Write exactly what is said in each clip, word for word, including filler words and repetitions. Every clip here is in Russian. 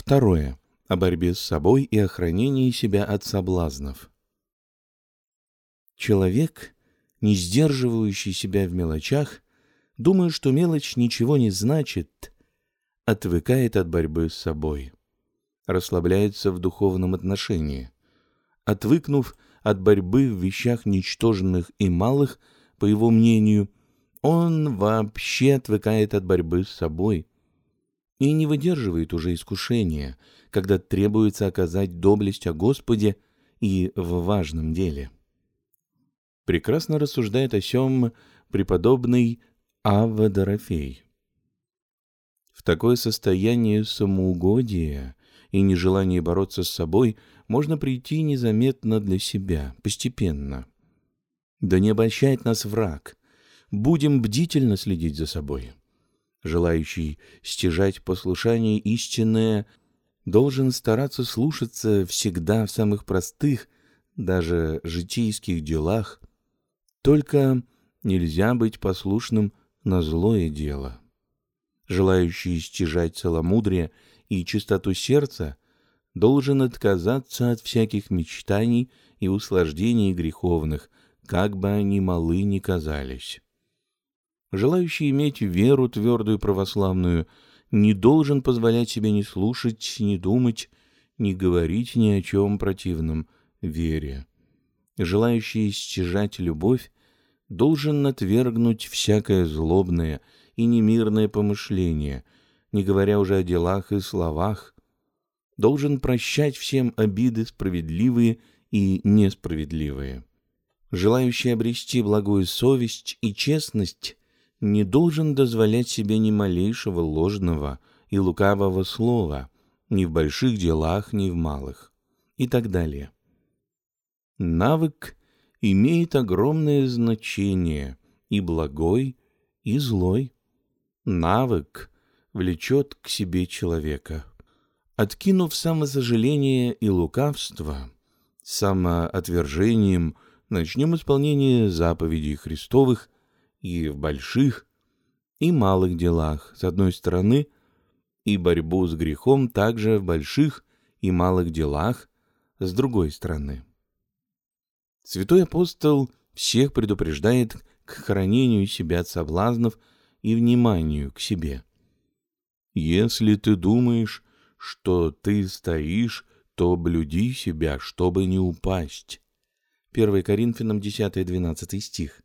Второе. О борьбе с собой и охранении себя от соблазнов. Человек, не сдерживающий себя в мелочах, думая, что мелочь ничего не значит, отвыкает от борьбы с собой, расслабляется в духовном отношении. Отвыкнув от борьбы в вещах ничтожных и малых, по его мнению, он вообще отвыкает от борьбы с собой и не выдерживает уже искушения, когда требуется оказать доблесть о Господе и в важном деле. Прекрасно рассуждает о сём преподобный Авва Дорофей. В такое состояние самоугодия и нежелания бороться с собой можно прийти незаметно для себя, постепенно. Да не обольщает нас враг. Будем бдительно следить за собой. Желающий стяжать послушание истинное должен стараться слушаться всегда в самых простых, даже житейских делах. Только нельзя быть послушным на злое дело. Желающий стяжать целомудрие и чистоту сердца должен отказаться от всяких мечтаний и услаждений греховных, как бы они малы ни казались. Желающий иметь веру твердую православную не должен позволять себе ни слушать, ни думать, ни говорить ни о чем противном вере. Желающий стяжать любовь должен отвергнуть всякое злобное и немирное помышление, не говоря уже о делах и словах, должен прощать всем обиды справедливые и несправедливые. Желающий обрести благую совесть и честность не должен дозволять себе ни малейшего ложного и лукавого слова ни в больших делах, ни в малых, и так далее. Навык имеет огромное значение, и благой, и злой. Навык влечет к себе человека. Откинув самосожаление и лукавство, самоотвержением начнем исполнение заповедей Христовых и в больших, и малых делах, с одной стороны, и борьбу с грехом также в больших и малых делах, с другой стороны. Святой апостол всех предупреждает к хранению себя от соблазнов и вниманию к себе. «Если ты думаешь, что ты стоишь, то блюди себя, чтобы не упасть». первое Коринфянам десятый двенадцатый стих.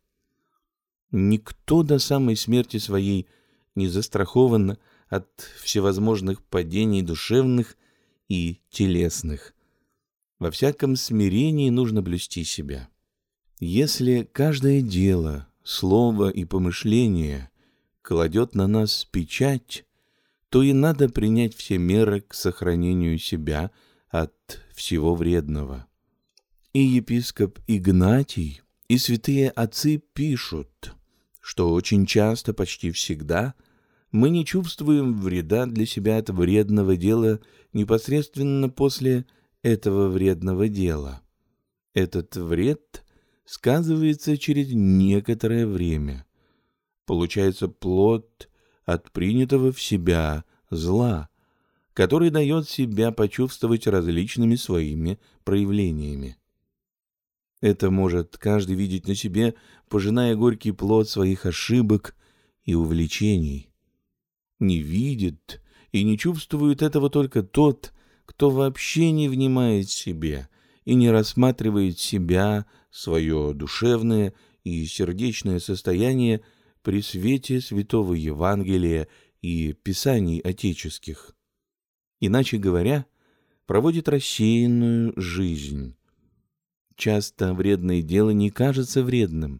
Никто до самой смерти своей не застрахован от всевозможных падений душевных и телесных. Во всяком смирении нужно блюсти себя. Если каждое дело, слово и помышление кладет на нас печать, то и надо принять все меры к сохранению себя от всего вредного. И епископ Игнатий, и святые отцы пишут, что очень часто, почти всегда, мы не чувствуем вреда для себя от вредного дела непосредственно после этого вредного дела. Этот вред сказывается через некоторое время. Получается плод от принятого в себя зла, который дает себя почувствовать различными своими проявлениями. Это может каждый видеть на себе, пожиная горький плод своих ошибок и увлечений. Не видит и не чувствует этого только тот, кто вообще не внимает себе и не рассматривает себя, свое душевное и сердечное состояние при свете Святого Евангелия и Писаний отеческих. Иначе говоря, проводит рассеянную жизнь. Часто вредное дело не кажется вредным.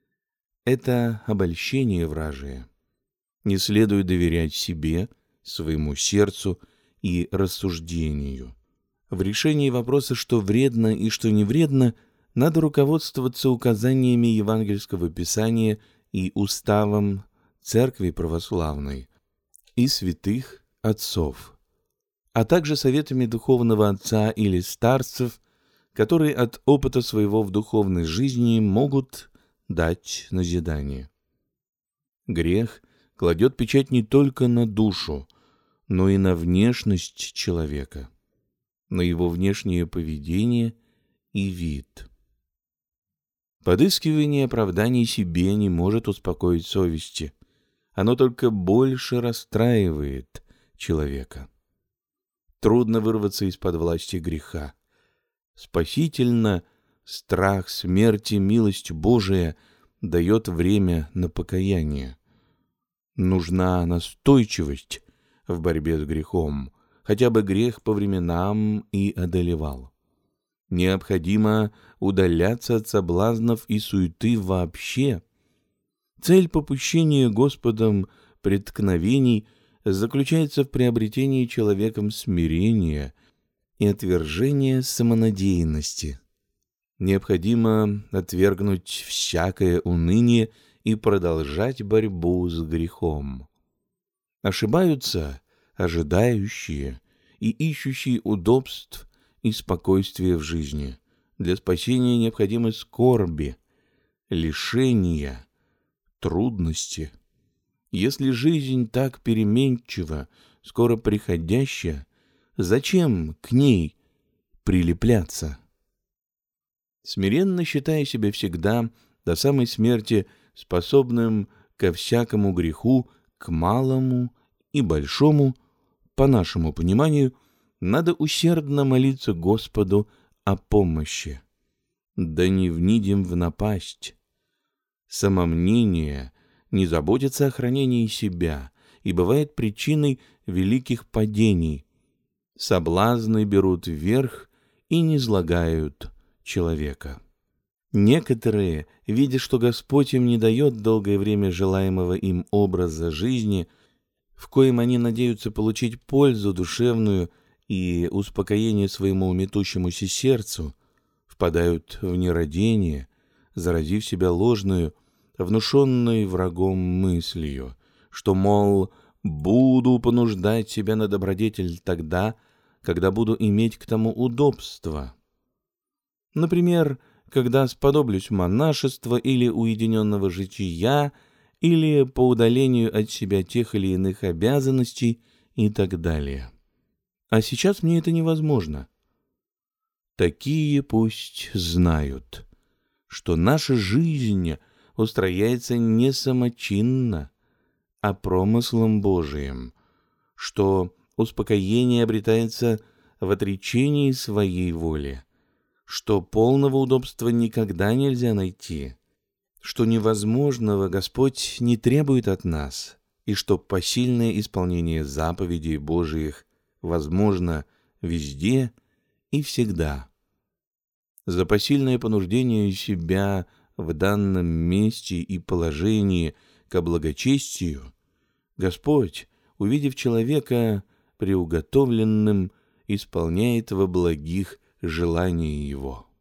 Это обольщение вражие. Не следует доверять себе, своему сердцу и рассуждению. В решении вопроса, что вредно и что не вредно, надо руководствоваться указаниями евангельского писания и уставом Церкви Православной и святых отцов, а также советами духовного отца или старцев, которые от опыта своего в духовной жизни могут дать назидание. Грех кладет печать не только на душу, но и на внешность человека, на его внешнее поведение и вид. Подыскивание оправданий себе не может успокоить совести. Оно только больше расстраивает человека. Трудно вырваться из-под власти греха. Спасительно страх смерти, милость Божия дает время на покаяние. Нужна настойчивость в борьбе с грехом, хотя бы грех по временам и одолевал. Необходимо удаляться от соблазнов и суеты вообще. Цель попущения Господом преткновений заключается в приобретении человеком смирения и отвержения самонадеянности. Необходимо отвергнуть всякое уныние и продолжать борьбу с грехом. Ошибаются ожидающие и ищущие удобств и спокойствия в жизни. Для спасения необходимы скорби, лишения, трудности. Если жизнь так переменчива, скоро приходящая, зачем к ней прилепляться? Смиренно считая себя всегда до самой смерти способным ко всякому греху, к малому и большому, по нашему пониманию, надо усердно молиться Господу о помощи. Да не внидим в напасть. Самомнение не заботится о хранении себя и бывает причиной великих падений. Соблазны берут верх и низлагают человека. Некоторые, видя, что Господь им не дает долгое время желаемого им образа жизни, в коем они надеются получить пользу душевную и успокоение своему метущемуся сердцу, впадают в нерадение, заразив себя ложную, внушенной врагом мыслью, что, мол, буду понуждать себя на добродетель тогда, когда буду иметь к тому удобство. Например, когда сподоблюсь монашества или уединенного жития, или по удалению от себя тех или иных обязанностей и так далее. А сейчас мне это невозможно. Такие пусть знают, что наша жизнь устрояется не самочинно, а промыслом Божиим, что успокоение обретается в отречении своей воли, что полного удобства никогда нельзя найти, что невозможного Господь не требует от нас, и что посильное исполнение заповедей Божиих возможно везде и всегда. За посильное понуждение себя в данном месте и положении ко благочестию Господь, увидев человека приуготовленным, исполняет во благих желания его.